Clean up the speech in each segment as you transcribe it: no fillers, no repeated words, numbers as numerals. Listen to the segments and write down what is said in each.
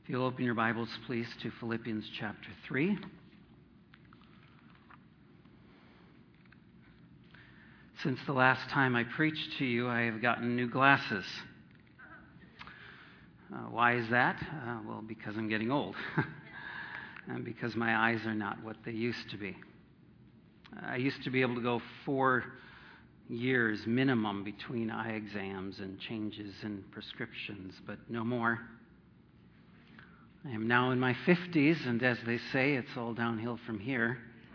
If you'll open your Bibles, please, to Philippians chapter 3. Since the last time I preached to you, I have gotten new glasses. Why is that? Well, because I'm getting old. And because my eyes are not what they used to be. I used to be able to go 4 years minimum between eye exams and changes in prescriptions, but no more. I am now in my 50s, and as they say, it's all downhill from here.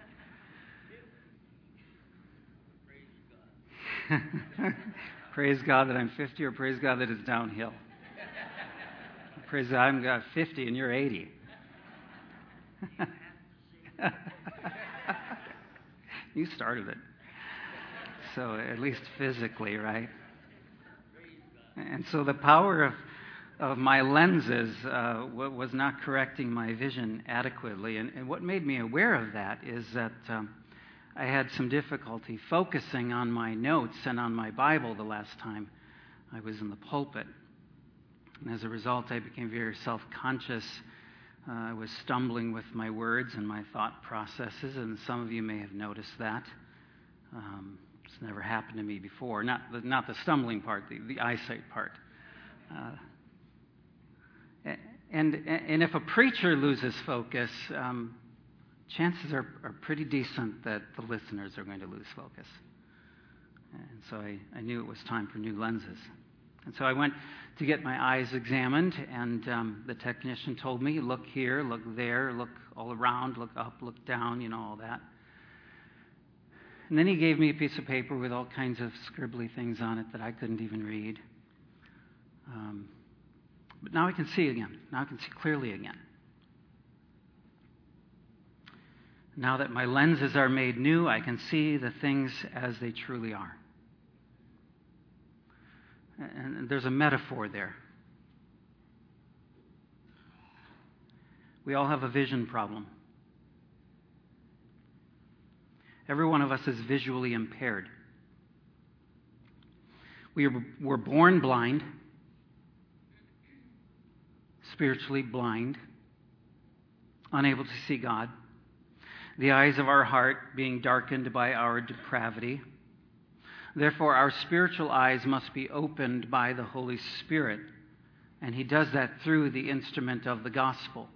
Praise God that I'm 50, or praise God that it's downhill. Praise God I'm 50 and you're 80. You started it. So at least physically, right? And so the power of my lenses was not correcting my vision adequately. And what made me aware of that is that I had some difficulty focusing on my notes and on my Bible the last time I was in the pulpit. And as a result, I became very self-conscious. I was stumbling with my words and my thought processes, and some of you may have noticed that. It's never happened to me before. Not the stumbling part, the eyesight part. And if a preacher loses focus, chances are pretty decent that the listeners are going to lose focus. And so I knew it was time for new lenses. And so I went to get my eyes examined, and the technician told me, look here, look there, look all around, look up, look down, all that. And then he gave me a piece of paper with all kinds of scribbly things on it that I couldn't even read. But now I can see again. Now I can see clearly again. Now that my lenses are made new, I can see the things as they truly are. And there's a metaphor there. We all have a vision problem. Every one of us is visually impaired. We're born blind, spiritually blind, unable to see God, the eyes of our heart being darkened by our depravity. Therefore, our spiritual eyes must be opened by the Holy Spirit, and He does that through the instrument of the gospel.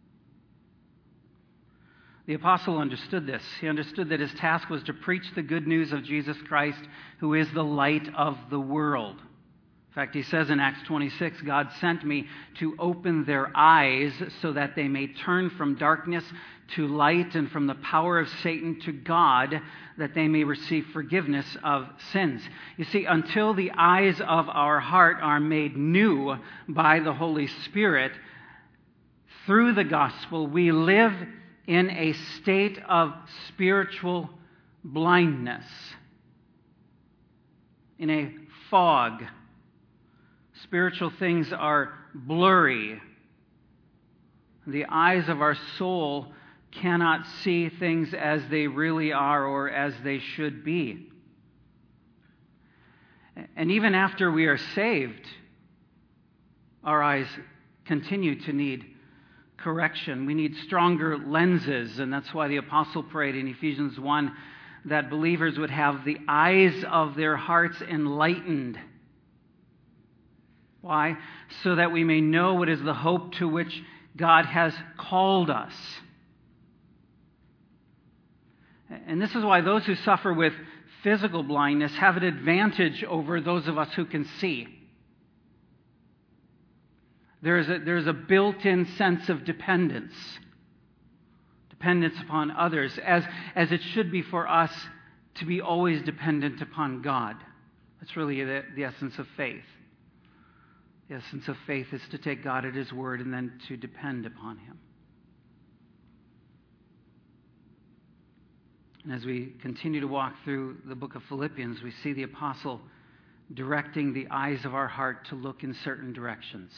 The apostle understood this. He understood that his task was to preach the good news of Jesus Christ, who is the light of the world. In fact, he says in Acts 26, God sent me to open their eyes so that they may turn from darkness to light and from the power of Satan to God, that they may receive forgiveness of sins. You see, until the eyes of our heart are made new by the Holy Spirit, through the gospel, we live in a state of spiritual blindness, in a fog. Spiritual things are blurry. The eyes of our soul cannot see things as they really are or as they should be. And even after we are saved, our eyes continue to need correction. We need stronger lenses, and that's why the apostle prayed in Ephesians 1 that believers would have the eyes of their hearts enlightened. Why? So that we may know what is the hope to which God has called us. And this is why those who suffer with physical blindness have an advantage over those of us who can see. There's a built-in sense of dependence upon others, as it should be for us to be always dependent upon God. That's really the essence of faith. The essence of faith is to take God at His word and then to depend upon Him. And as we continue to walk through the book of Philippians, we see the apostle directing the eyes of our heart to look in certain directions.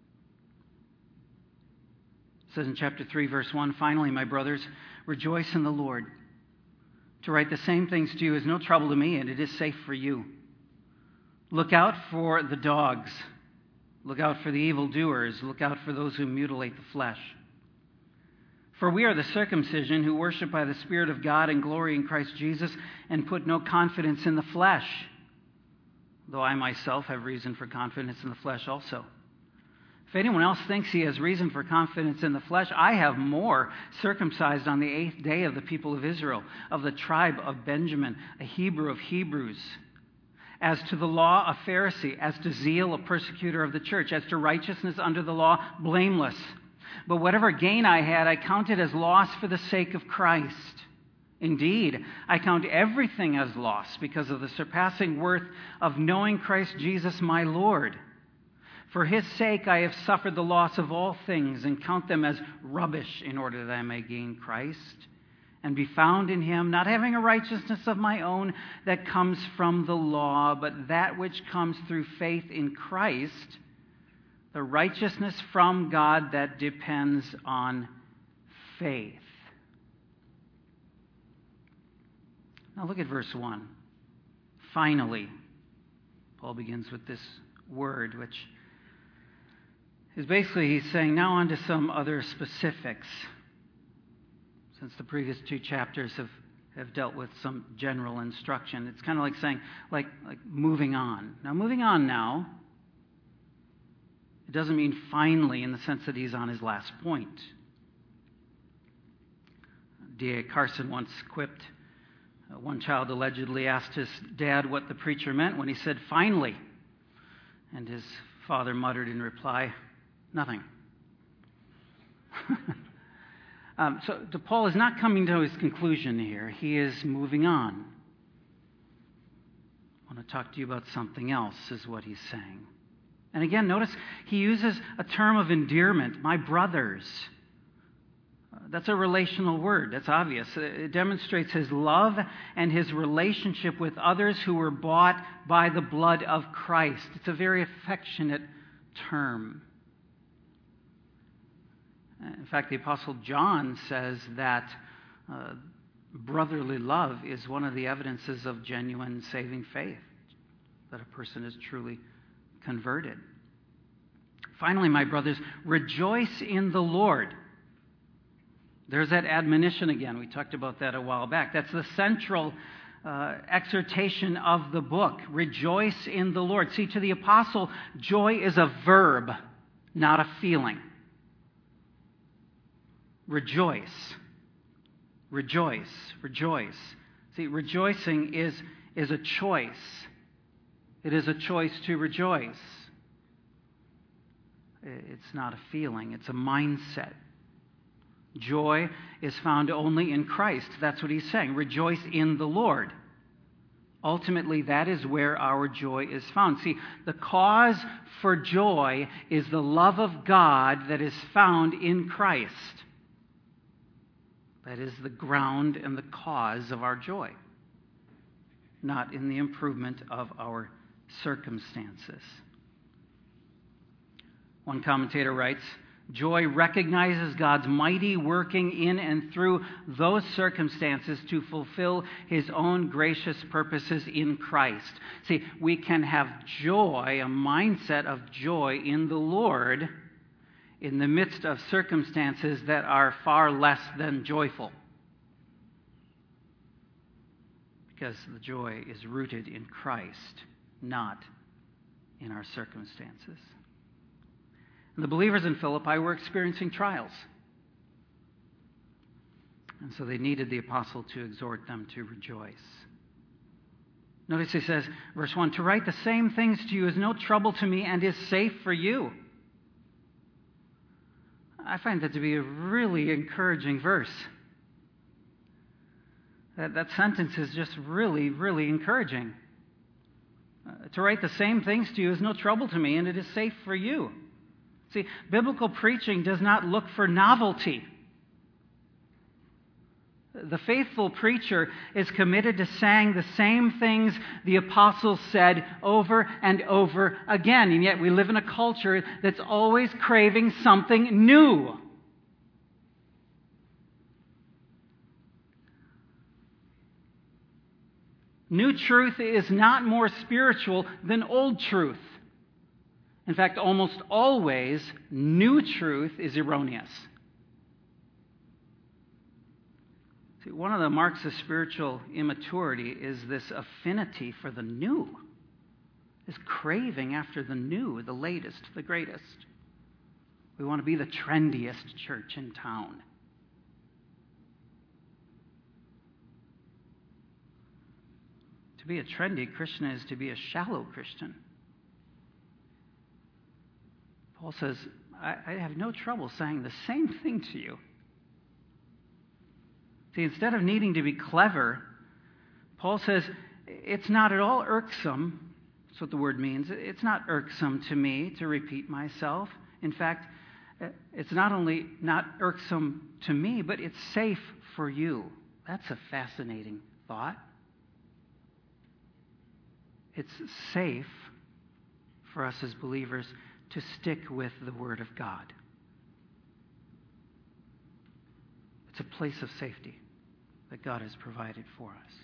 It says in chapter 3, verse 1, finally, my brothers, rejoice in the Lord. To write the same things to you is no trouble to me, and it is safe for you. Look out for the dogs. Look out for the evildoers. Look out for those who mutilate the flesh. For we are the circumcision who worship by the Spirit of God and glory in Christ Jesus and put no confidence in the flesh, though I myself have reason for confidence in the flesh also. If anyone else thinks he has reason for confidence in the flesh, I have more, circumcised on the 8th day of the people of Israel, of the tribe of Benjamin, a Hebrew of Hebrews. As to the law, a Pharisee. As to zeal, a persecutor of the church. As to righteousness under the law, blameless. But whatever gain I had, I counted as loss for the sake of Christ. Indeed, I count everything as loss because of the surpassing worth of knowing Christ Jesus my Lord. For his sake I have suffered the loss of all things and count them as rubbish in order that I may gain Christ and be found in him, not having a righteousness of my own that comes from the law, but that which comes through faith in Christ, the righteousness from God that depends on faith. Now look at verse 1. Finally, Paul begins with this word, which is basically he's saying now on to some other specifics, since the previous 2 chapters have dealt with some general instruction. It's kind of like saying, like moving on. Now, moving on now, it doesn't mean finally in the sense that he's on his last point. D.A. Carson once quipped, one child allegedly asked his dad what the preacher meant when he said, finally. And his father muttered in reply, nothing. So Paul is not coming to his conclusion here. He is moving on. I want to talk to you about something else, is what he's saying. And again, notice he uses a term of endearment, my brothers. That's a relational word. That's obvious. It demonstrates his love and his relationship with others who were bought by the blood of Christ. It's a very affectionate term. In fact, the Apostle John says that brotherly love is one of the evidences of genuine saving faith, that a person is truly converted. Finally, my brothers, rejoice in the Lord. There's that admonition again. We talked about that a while back. That's the central exhortation of the book. Rejoice in the Lord. See, to the apostle, joy is a verb, not a feeling. Rejoice. Rejoice. Rejoice. See, rejoicing is a choice. It is a choice to rejoice. It's not a feeling. It's a mindset. Joy is found only in Christ. That's what he's saying. Rejoice in the Lord. Ultimately, that is where our joy is found. See, the cause for joy is the love of God that is found in Christ. That is the ground and the cause of our joy, not in the improvement of our circumstances. One commentator writes, joy recognizes God's mighty working in and through those circumstances to fulfill his own gracious purposes in Christ. See, we can have joy, a mindset of joy in the Lord, in the midst of circumstances that are far less than joyful. Because the joy is rooted in Christ, not in our circumstances. And the believers in Philippi were experiencing trials. And so they needed the apostle to exhort them to rejoice. Notice he says, verse 1, to write the same things to you is no trouble to me and is safe for you. I find that to be a really encouraging verse. That sentence is just really, really encouraging. To write the same things to you is no trouble to me, and it is safe for you. See, biblical preaching does not look for novelty. The faithful preacher is committed to saying the same things the apostles said over and over again. And yet we live in a culture that's always craving something new. New truth is not more spiritual than old truth. In fact, almost always, new truth is erroneous. See, one of the marks of spiritual immaturity is this affinity for the new, this craving after the new, the latest, the greatest. We want to be the trendiest church in town. To be a trendy Christian is to be a shallow Christian. Paul says, I have no trouble saying the same thing to you. See, instead of needing to be clever, Paul says, it's not at all irksome. That's what the word means. It's not irksome to me to repeat myself. In fact, it's not only not irksome to me, but it's safe for you. That's a fascinating thought. It's safe for us as believers to stick with the Word of God. It's a place of safety that God has provided for us.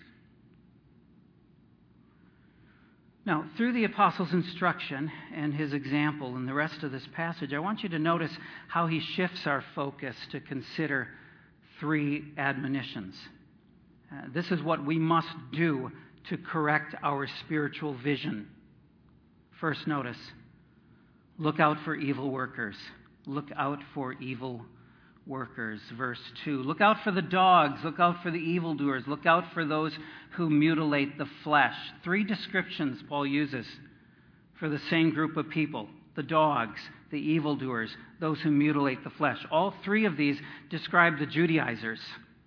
Now, through the apostle's instruction and his example and the rest of this passage, I want you to notice how he shifts our focus to consider three admonitions. This is what we must do to correct our spiritual vision. First, notice, look out for evil workers. Look out for evil workers. Verse 2. Look out for the dogs. Look out for the evildoers. Look out for those who mutilate the flesh. Three descriptions Paul uses for the same group of people. The dogs, the evildoers, those who mutilate the flesh. All three of these describe the Judaizers.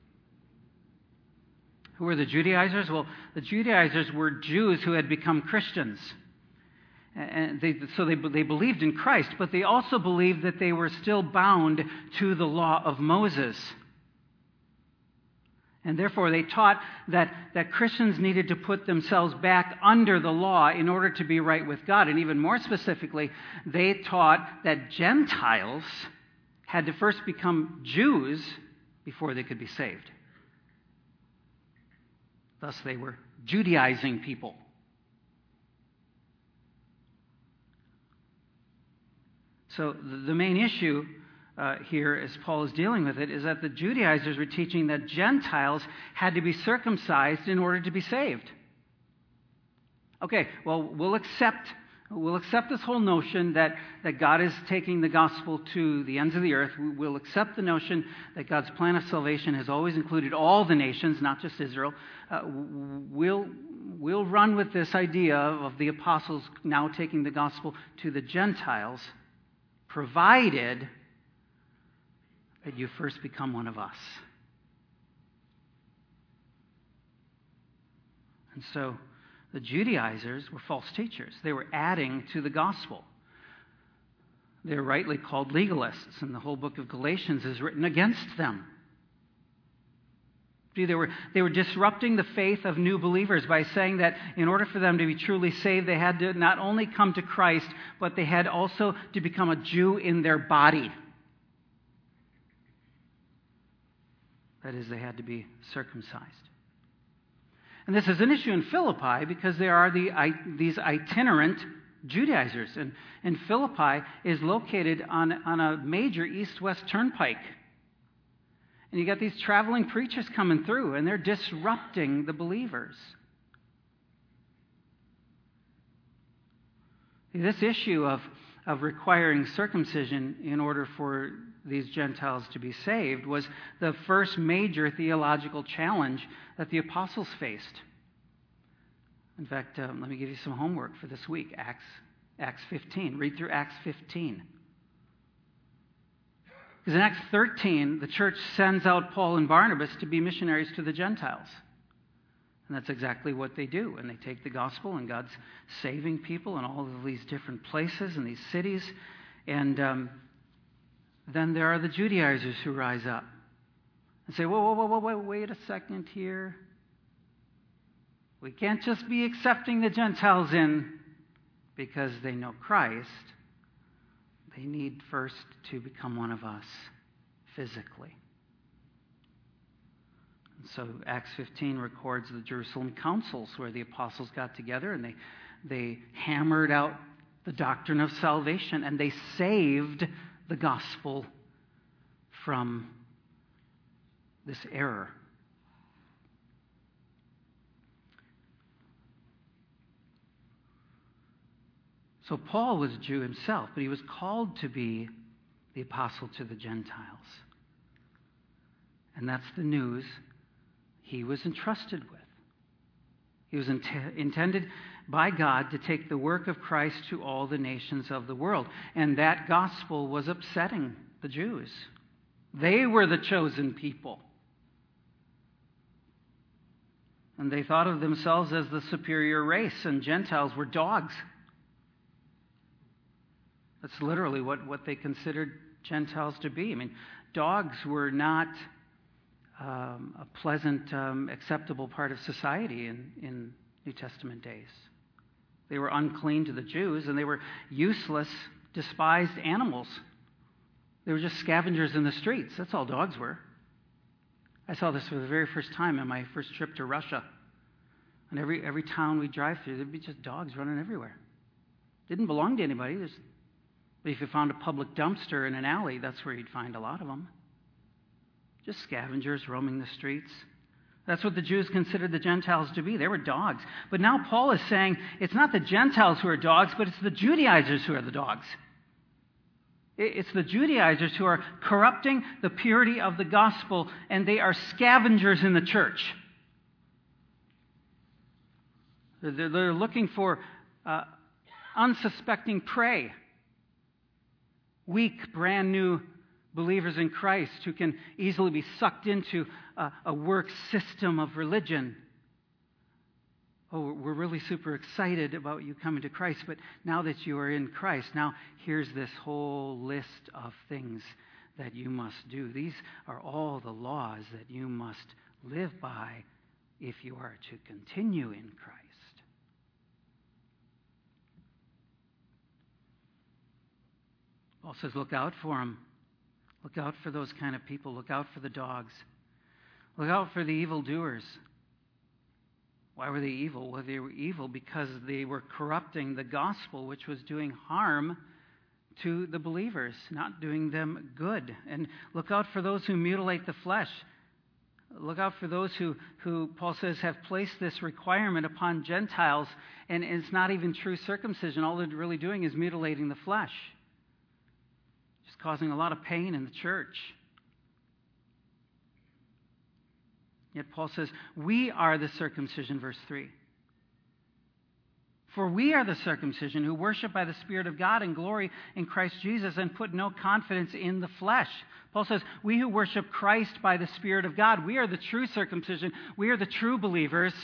Who were the Judaizers? Well, the Judaizers were Jews who had become Christians. And they believed in Christ, but they also believed that they were still bound to the law of Moses. And therefore they taught that Christians needed to put themselves back under the law in order to be right with God. And even more specifically, they taught that Gentiles had to first become Jews before they could be saved. Thus they were Judaizing people. So the main issue here, as Paul is dealing with it, is that the Judaizers were teaching that Gentiles had to be circumcised in order to be saved. Okay, well, we'll accept this whole notion that God is taking the gospel to the ends of the earth. We'll accept the notion that God's plan of salvation has always included all the nations, not just Israel. We'll run with this idea of the apostles now taking the gospel to the Gentiles, provided that you first become one of us. And so the Judaizers were false teachers. They were adding to the gospel. They're rightly called legalists, and the whole book of Galatians is written against them. See, they were disrupting the faith of new believers by saying that in order for them to be truly saved, they had to not only come to Christ, but they had also to become a Jew in their body. That is, they had to be circumcised. And this is an issue in Philippi because there are these itinerant Judaizers. And Philippi is located on a major east-west turnpike. And you got these traveling preachers coming through, and they're disrupting the believers. This issue of requiring circumcision in order for these Gentiles to be saved was the first major theological challenge that the apostles faced. In fact, let me give you some homework for this week. Acts 15. Read through Acts 15. Because in Acts 13, the church sends out Paul and Barnabas to be missionaries to the Gentiles. And that's exactly what they do. And they take the gospel, and God's saving people in all of these different places and these cities. And then there are the Judaizers who rise up and say, whoa, wait a second here. We can't just be accepting the Gentiles in because they know Christ. They need first to become one of us physically. And so Acts 15 records the Jerusalem councils where the apostles got together and they hammered out the doctrine of salvation, and they saved the gospel from this error. So Paul was a Jew himself, but he was called to be the apostle to the Gentiles. And that's the news he was entrusted with. He was intended by God to take the work of Christ to all the nations of the world. And that gospel was upsetting the Jews. They were the chosen people. And they thought of themselves as the superior race, and Gentiles were dogs. That's literally what they considered Gentiles to be. I mean, dogs were not a pleasant, acceptable part of society in New Testament days. They were unclean to the Jews, and they were useless, despised animals. They were just scavengers in the streets. That's all dogs were. I saw this for the very first time on my first trip to Russia. And every town we drive through, there'd be just dogs running everywhere. Didn't belong to anybody. But if you found a public dumpster in an alley, that's where you'd find a lot of them. Just scavengers roaming the streets. That's what the Jews considered the Gentiles to be. They were dogs. But now Paul is saying it's not the Gentiles who are dogs, but it's the Judaizers who are the dogs. It's the Judaizers who are corrupting the purity of the gospel, and they are scavengers in the church. They're looking for unsuspecting prey. Weak, brand new believers in Christ who can easily be sucked into a work system of religion. Oh, we're really super excited about you coming to Christ, but now that you are in Christ, now here's this whole list of things that you must do. These are all the laws that you must live by if you are to continue in Christ. Paul says, look out for them. Look out for those kind of people. Look out for the dogs. Look out for the evildoers. Why were they evil? Well, they were evil because they were corrupting the gospel, which was doing harm to the believers, not doing them good. And look out for those who mutilate the flesh. Look out for those who Paul says, have placed this requirement upon Gentiles, and it's not even true circumcision. All they're really doing is mutilating the flesh. Just causing a lot of pain in the church. Yet Paul says, we are the circumcision, verse 3. For we are the circumcision who worship by the Spirit of God and glory in Christ Jesus and put no confidence in the flesh. Paul says, we who worship Christ by the Spirit of God, we are the true circumcision. We are the true believers.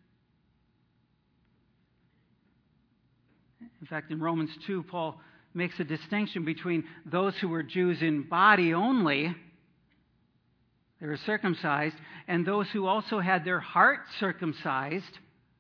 In fact, in Romans 2, Paul makes a distinction between those who were Jews in body only, they were circumcised, and those who also had their heart circumcised.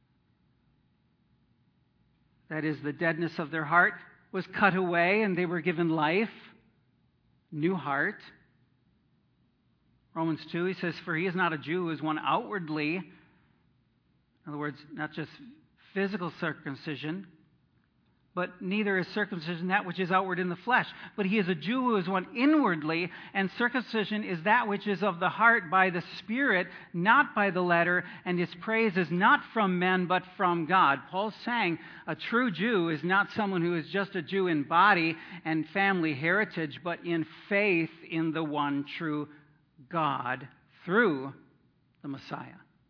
That is, the deadness of their heart was cut away and they were given life, new heart. Romans 2, he says, for he is not a Jew who is one outwardly. In other words, not just physical circumcision, but neither is circumcision that which is outward in the flesh. But he is a Jew who is one inwardly, and circumcision is that which is of the heart by the Spirit, not by the letter, and his praise is not from men, but from God. Paul's saying a true Jew is not someone who is just a Jew in body and family heritage, but in faith in the one true God through the Messiah.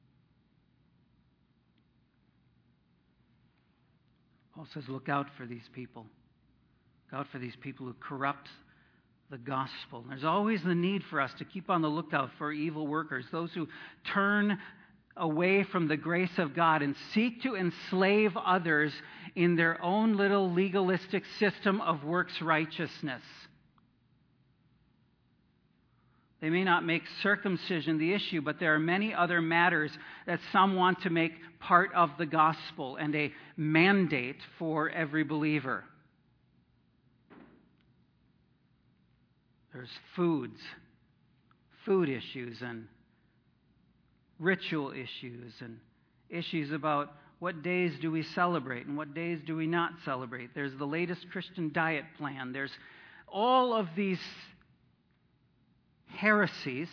Paul says, look out for these people. Look out for these people who corrupt the gospel. There's always the need for us to keep on the lookout for evil workers, those who turn away from the grace of God and seek to enslave others in their own little legalistic system of works righteousness. They may not make circumcision the issue, but there are many other matters that some want to make part of the gospel and a mandate for every believer. There's food issues and ritual issues and issues about What days do we celebrate and what days do we not celebrate? There's the latest Christian diet plan. There's all of these heresies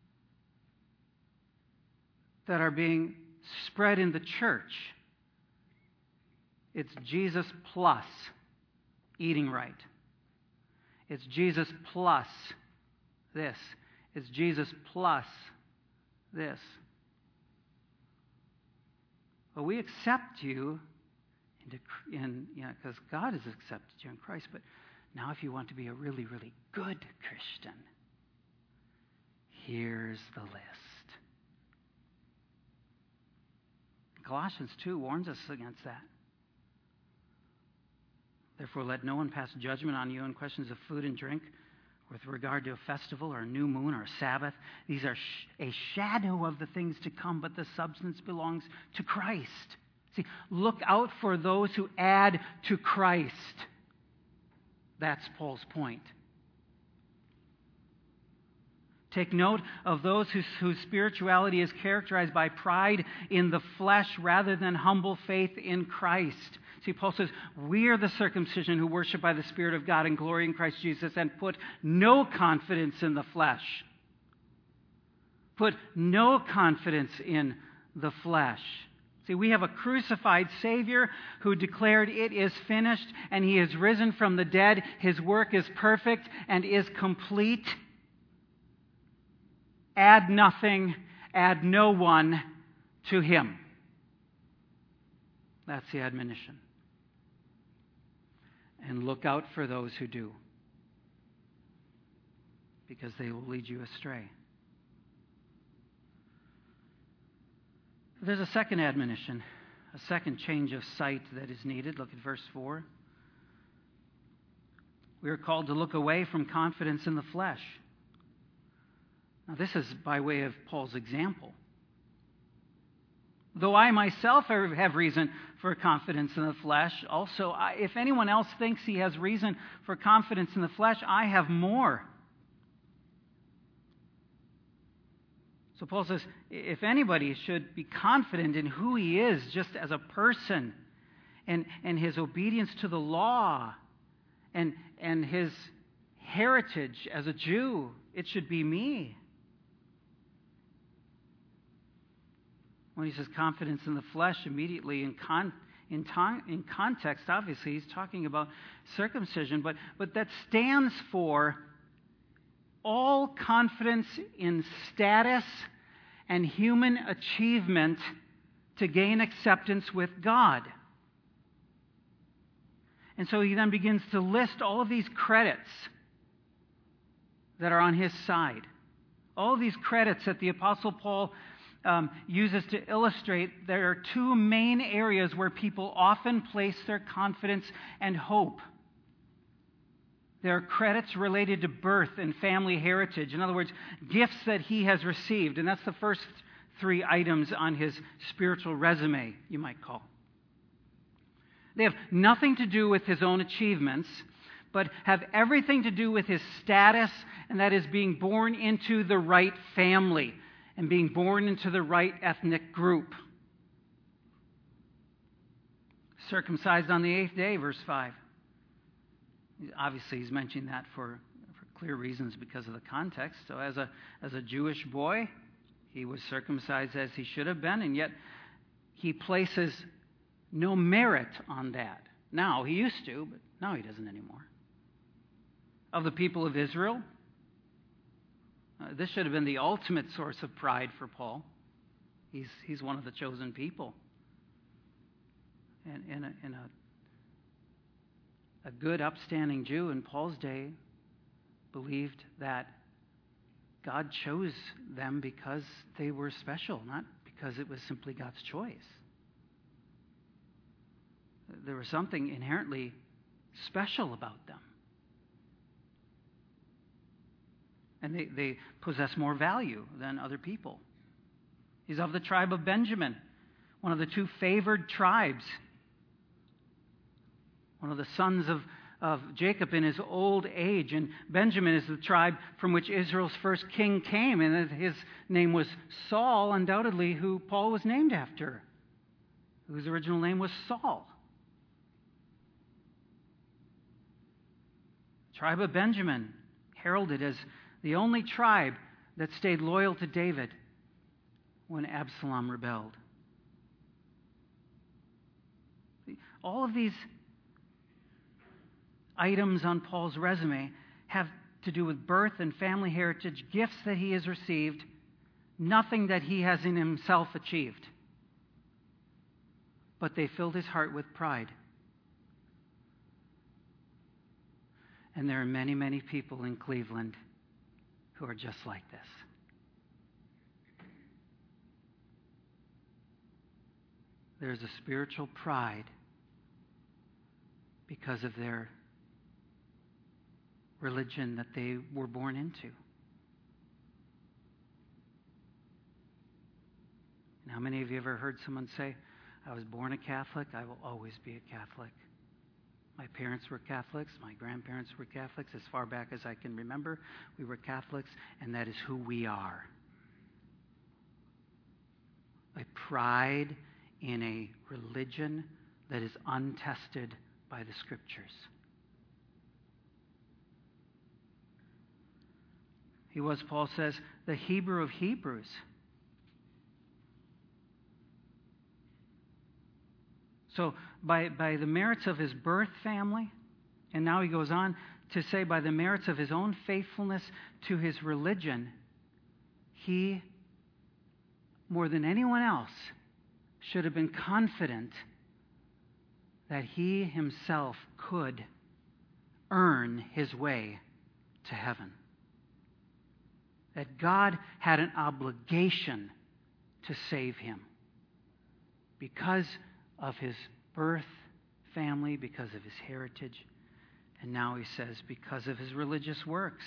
that are being spread in the church. It's Jesus plus eating right. It's Jesus plus this. It's Jesus plus this. Well, we accept you because God has accepted you in Christ. But now if you want to be a really, really good Christian, here's the list. Colossians 2 warns us against that. Therefore, let no one pass judgment on you on questions of food and drink, with regard to a festival or a new moon or a Sabbath. These are a shadow of the things to come, but the substance belongs to Christ. See, look out for those who add to Christ. That's Paul's point. Take note of those whose spirituality is characterized by pride in the flesh rather than humble faith in Christ. See, Paul says, we are the circumcision who worship by the Spirit of God and glory in Christ Jesus and put no confidence in the flesh. Put no confidence in the flesh. See, we have a crucified Savior who declared it is finished, and He is risen from the dead. His work is perfect and is complete. Add nothing, add no one to Him. That's the admonition. And look out for those who do, because they will lead you astray. There's a second admonition, a second change of sight that is needed. Look at verse 4. We are called to look away from confidence in the flesh. Now, this is by way of Paul's example. Though I myself have reason for confidence in the flesh, also, if anyone else thinks he has reason for confidence in the flesh, I have more. So Paul says, if anybody should be confident in who he is just as a person and his obedience to the law and his heritage as a Jew, it should be me. When he says confidence in the flesh, immediately in context, obviously, he's talking about circumcision, but that stands for all confidence in status and human achievement to gain acceptance with God. And so he then begins to list all of these credits that are on his side. All of these credits that the Apostle Paul uses to illustrate there are two main areas where people often place their confidence and hope. There are credits related to birth and family heritage. In other words, gifts that he has received. And that's the first three items on his spiritual resume, you might call. They have nothing to do with his own achievements, but have everything to do with his status, and that is being born into the right family and being born into the right ethnic group. Circumcised on the 8th day, verse 5. Obviously, he's mentioning that for clear reasons because of the context. So as a Jewish boy, he was circumcised as he should have been, and yet he places no merit on that. Now, he used to, but now he doesn't anymore. Of the people of Israel, this should have been the ultimate source of pride for Paul. He's one of the chosen people. And a good, upstanding Jew in Paul's day believed that God chose them because they were special, not because it was simply God's choice. There was something inherently special about them. And they possess more value than other people. He's of the tribe of Benjamin, one of the two favored tribes. One of the sons of Jacob in his old age. And Benjamin is the tribe from which Israel's first king came. And his name was Saul, undoubtedly, who Paul was named after. whose original name was Saul. Tribe of Benjamin, heralded as the only tribe that stayed loyal to David when Absalom rebelled. All of these items on Paul's resume have to do with birth and family heritage, gifts that he has received, nothing that he has in himself achieved. But they filled his heart with pride. And there are many, many people in Cleveland who are just like this. There's a spiritual pride because of their religion that they were born into. And how many of you ever heard someone say, I was born a Catholic, I will always be a Catholic. My parents were Catholics, my grandparents were Catholics. As far back as I can remember, we were Catholics, and that is who we are. A pride in a religion that is untested by the Scriptures. He was, Paul says, the Hebrew of Hebrews. So by the merits of his birth family, and now he goes on to say by the merits of his own faithfulness to his religion, he, more than anyone else, should have been confident that he himself could earn his way to heaven. That God had an obligation to save him because of his birth family, because of his heritage, and now he says because of his religious works.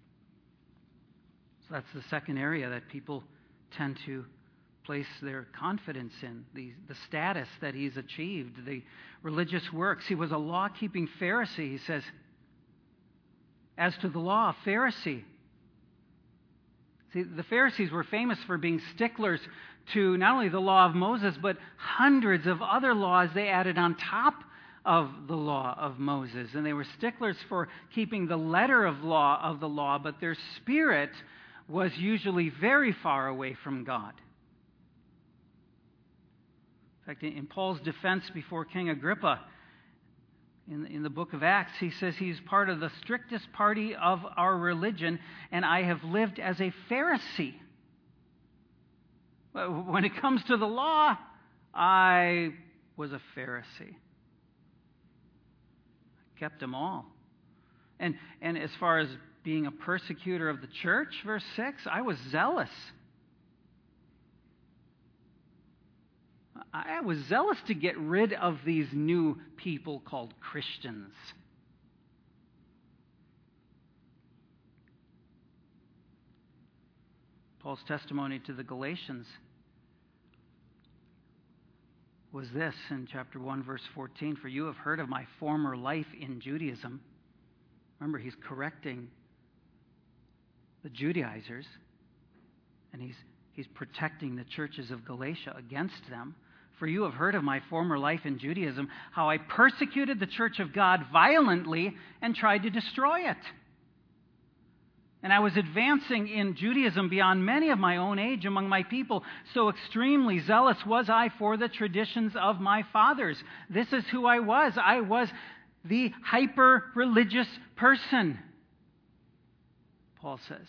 So that's the second area that people tend to place their confidence in, the status that he's achieved, the religious works. He was a law-keeping Pharisee, he says. As to the law, a Pharisee. See, the Pharisees were famous for being sticklers to not only the law of Moses, but hundreds of other laws they added on top of the law of Moses. And they were sticklers for keeping the letter of the law, but their spirit was usually very far away from God. In fact, in Paul's defense before King Agrippa, in the book of Acts, he says he's part of the strictest party of our religion, and I have lived as a Pharisee. When it comes to the law, I was a Pharisee. I kept them all. And as far as being a persecutor of the church, verse 6, I was zealous. I was zealous to get rid of these new people called Christians. Paul's testimony to the Galatians was this in chapter 1, verse 14. For you have heard of my former life in Judaism. Remember, he's correcting the Judaizers, and he's protecting the churches of Galatia against them. For you have heard of my former life in Judaism, how I persecuted the church of God violently and tried to destroy it. And I was advancing in Judaism beyond many of my own age among my people. So extremely zealous was I for the traditions of my fathers. This is who I was. I was the hyper-religious person, Paul says.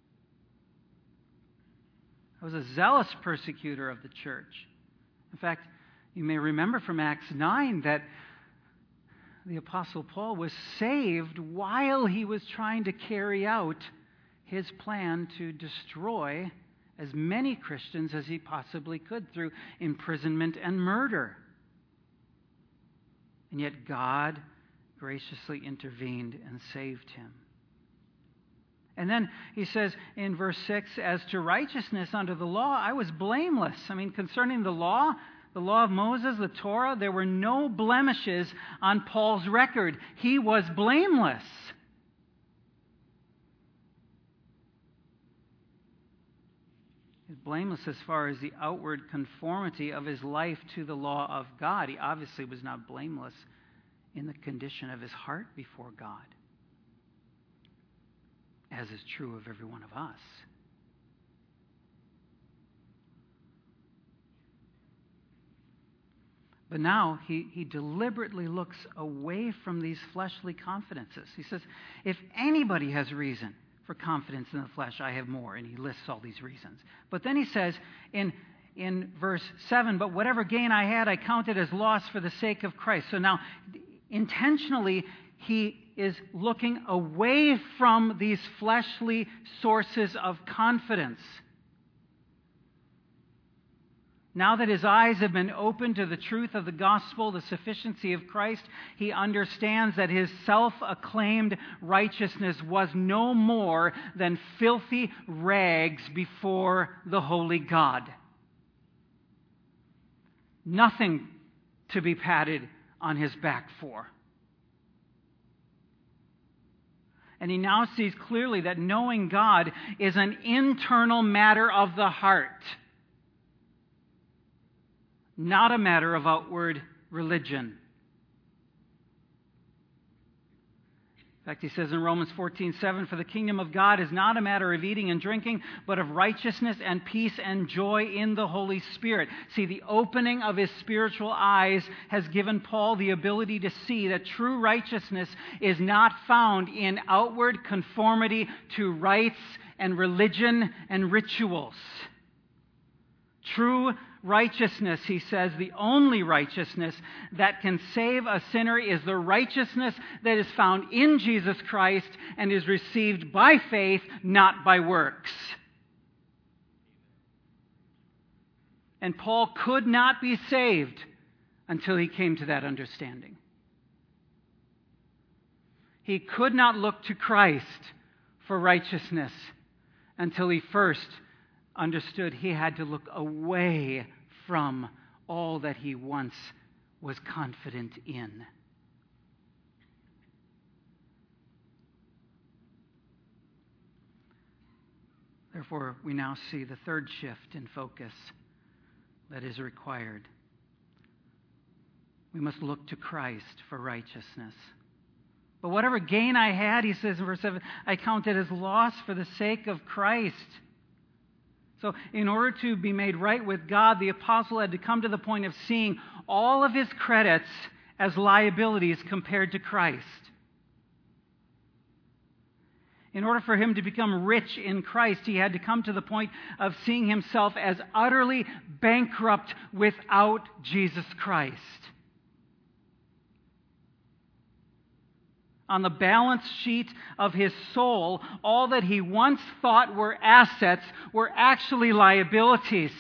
I was a zealous persecutor of the church. In fact, you may remember from Acts 9 that the Apostle Paul was saved while he was trying to carry out his plan to destroy as many Christians as he possibly could through imprisonment and murder. And yet God graciously intervened and saved him. And then he says in verse 6, as to righteousness under the law, I was blameless. I mean, concerning the law of Moses, the Torah, there were no blemishes on Paul's record. He was blameless. blameless as far as the outward conformity of his life to the law of God. He obviously was not blameless in the condition of his heart before God, as is true of every one of us. But now he deliberately looks away from these fleshly confidences. He says, if anybody has reason for confidence in the flesh, I have more. And he lists all these reasons. But then he says in verse 7, but whatever gain I had, I counted as loss for the sake of Christ. So now, intentionally, he is looking away from these fleshly sources of confidence. Now that his eyes have been opened to the truth of the gospel, the sufficiency of Christ, he understands that his self-acclaimed righteousness was no more than filthy rags before the holy God. Nothing to be patted on his back for. And he now sees clearly that knowing God is an internal matter of the heart, not a matter of outward religion. In fact, he says in Romans 14:7, for the kingdom of God is not a matter of eating and drinking, but of righteousness and peace and joy in the Holy Spirit. See, the opening of his spiritual eyes has given Paul the ability to see that true righteousness is not found in outward conformity to rites and religion and rituals. True righteousness, he says, the only righteousness that can save a sinner is the righteousness that is found in Jesus Christ and is received by faith, not by works. And Paul could not be saved until he came to that understanding. He could not look to Christ for righteousness until he first understood he had to look away from all that he once was confident in. Therefore, we now see the third shift in focus that is required. We must look to Christ for righteousness. But whatever gain I had, he says in verse 7, I counted as loss for the sake of Christ. So in order to be made right with God, the apostle had to come to the point of seeing all of his credits as liabilities compared to Christ. In order for him to become rich in Christ, he had to come to the point of seeing himself as utterly bankrupt without Jesus Christ. On the balance sheet of his soul, all that he once thought were assets were actually liabilities.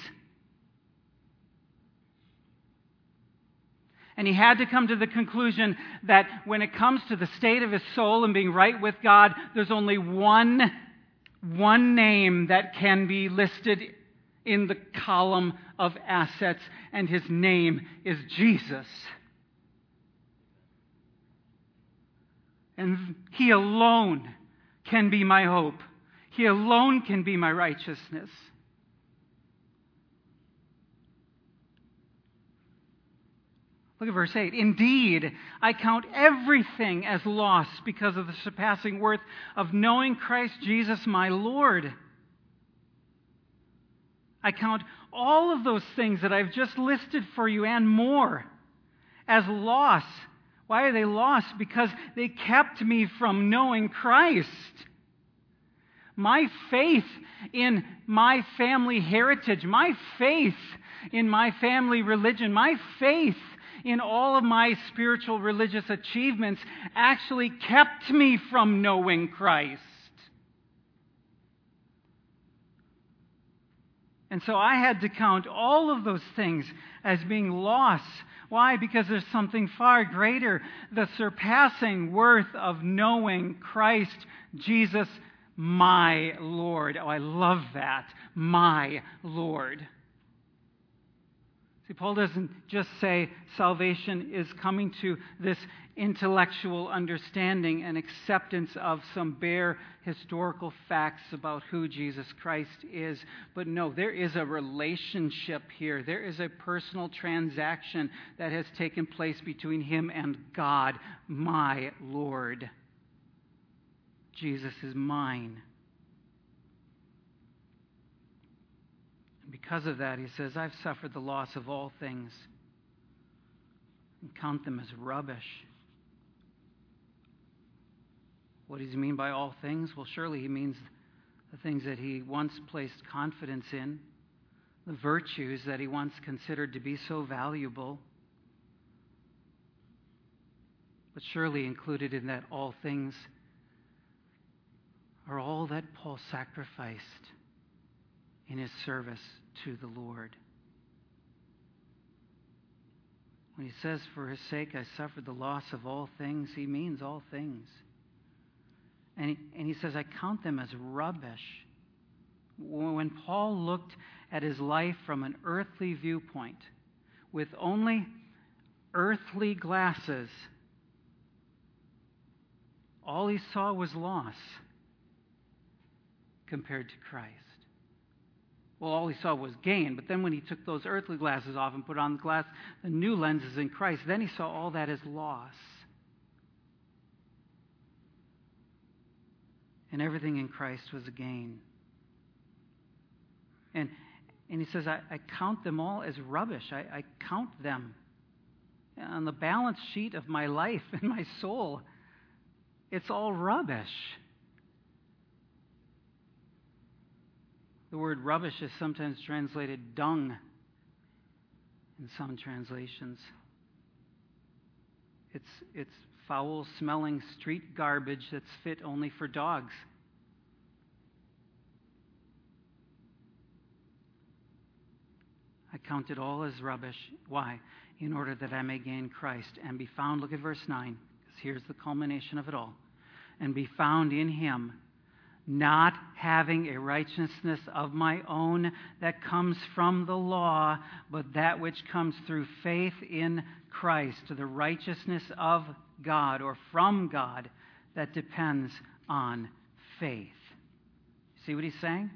And he had to come to the conclusion that when it comes to the state of his soul and being right with God, there's only one name that can be listed in the column of assets, and his name is Jesus. And he alone can be my hope. He alone can be my righteousness. Look at verse 8. Indeed, I count everything as loss because of the surpassing worth of knowing Christ Jesus my Lord. I count all of those things that I've just listed for you and more as loss. Why are they lost? Because they kept me from knowing Christ. My faith in my family heritage, my faith in my family religion, my faith in all of my spiritual religious achievements actually kept me from knowing Christ. And so I had to count all of those things as being lost. Why? Because there's something far greater, the surpassing worth of knowing Christ Jesus, my Lord. Oh, I love that. My Lord. See, Paul doesn't just say salvation is coming to this intellectual understanding and acceptance of some bare historical facts about who Jesus Christ is. But no, there is a relationship here. There is a personal transaction that has taken place between him and God, my Lord. Jesus is mine. Because of that, he says, I've suffered the loss of all things and count them as rubbish. What does he mean by all things? Well, surely he means the things that he once placed confidence in, the virtues that he once considered to be so valuable. But surely included in that all things are all that Paul sacrificed in his service to the Lord. When he says, for his sake I suffered the loss of all things, he means all things. And he says, I count them as rubbish. When Paul looked at his life from an earthly viewpoint, with only earthly glasses, all he saw was loss compared to Christ. Well, all he saw was gain, but then when he took those earthly glasses off and put on the new lenses in Christ, then he saw all that as loss. And everything in Christ was a gain. And he says, I count them all as rubbish. I count them on the balance sheet of my life and my soul. It's all rubbish. The word rubbish is sometimes translated dung in some translations. It's foul-smelling street garbage that's fit only for dogs. I count it all as rubbish. Why? In order that I may gain Christ and be found, look at verse 9, because here's the culmination of it all, and be found in him, not having a righteousness of my own that comes from the law, but that which comes through faith in Christ, the righteousness of God or from God that depends on faith. See what he's saying?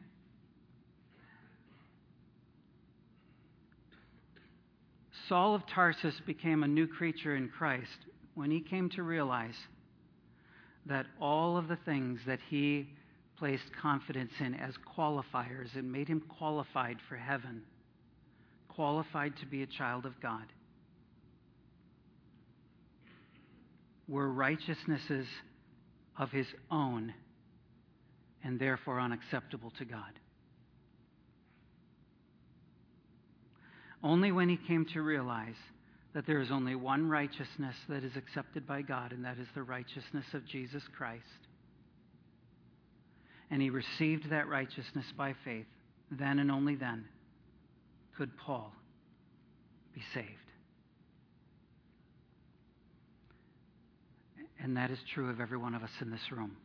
Saul of Tarsus became a new creature in Christ when he came to realize that all of the things that he placed confidence in as qualifiers and made him qualified for heaven, qualified to be a child of God, were righteousnesses of his own and therefore unacceptable to God. Only when he came to realize that there is only one righteousness that is accepted by God, and that is the righteousness of Jesus Christ, and he received that righteousness by faith, then and only then could Paul be saved. And that is true of every one of us in this room.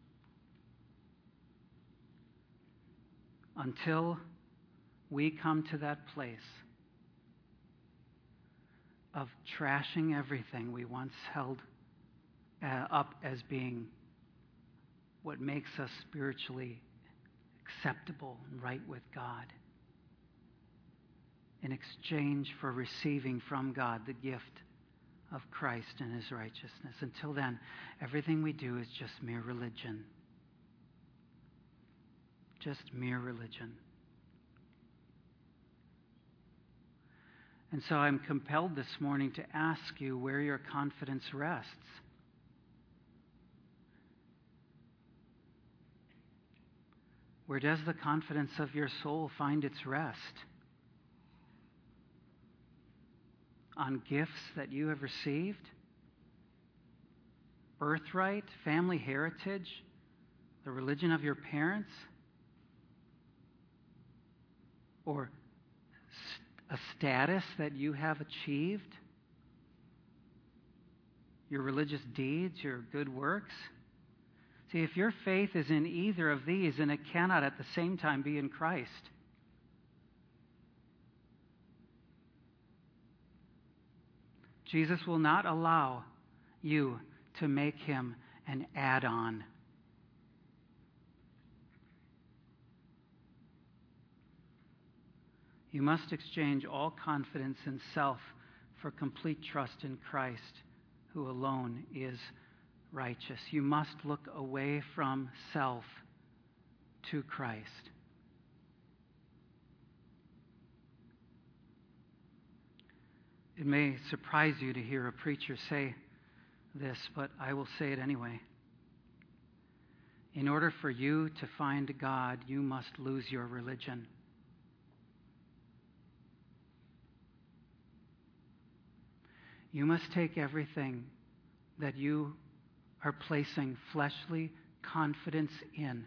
Until we come to that place of trashing everything we once held up as being what makes us spiritually acceptable and right with God, in exchange for receiving from God the gift of Christ and his righteousness. Until then, everything we do is just mere religion. Just mere religion. And so I'm compelled this morning to ask you where your confidence rests. Where does the confidence of your soul find its rest? On gifts that you have received? Birthright, family heritage, the religion of your parents? Or a status that you have achieved? Your religious deeds, your good works? See, if your faith is in either of these, then it cannot at the same time be in Christ. Jesus will not allow you to make him an add-on. You must exchange all confidence in self for complete trust in Christ, who alone is righteous. You must look away from self to Christ. It may surprise you to hear a preacher say this, but I will say it anyway. In order for you to find God, you must lose your religion. You must take everything that you are placing fleshly confidence in,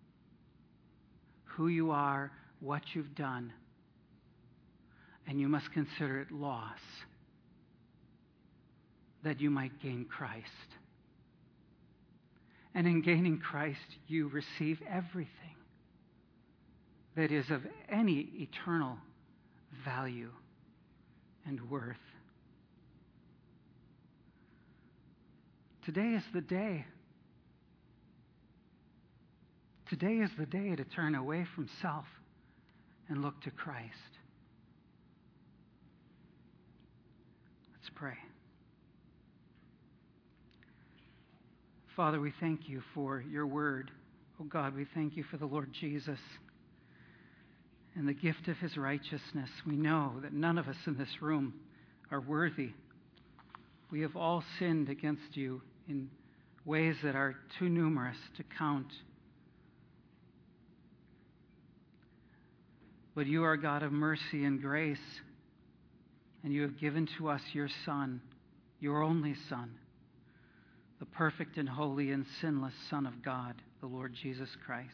who you are, what you've done, and you must consider it loss that you might gain Christ. And in gaining Christ, you receive everything that is of any eternal value and worth. Today is the day. Today is the day to turn away from self and look to Christ. Let's pray. Father, we thank you for your word. Oh God, we thank you for the Lord Jesus and the gift of his righteousness. We know that none of us in this room are worthy. We have all sinned against you in ways that are too numerous to count. But you are God of mercy and grace, and you have given to us your Son, your only Son, the perfect and holy and sinless Son of God, the Lord Jesus Christ.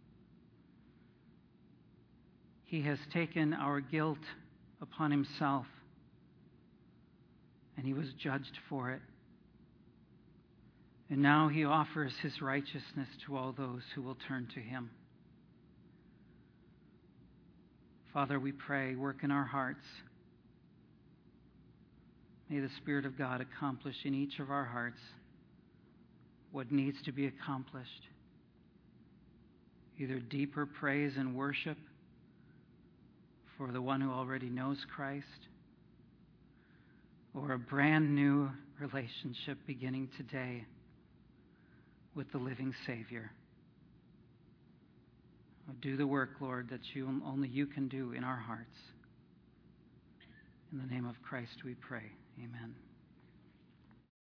He has taken our guilt upon himself, and he was judged for it. And now he offers his righteousness to all those who will turn to him. Father, we pray, work in our hearts. May the Spirit of God accomplish in each of our hearts what needs to be accomplished. Either deeper praise and worship for the one who already knows Christ, or a brand new relationship beginning today with the living Savior. Do the work, Lord, that only you can do in our hearts. In the name of Christ we pray. Amen.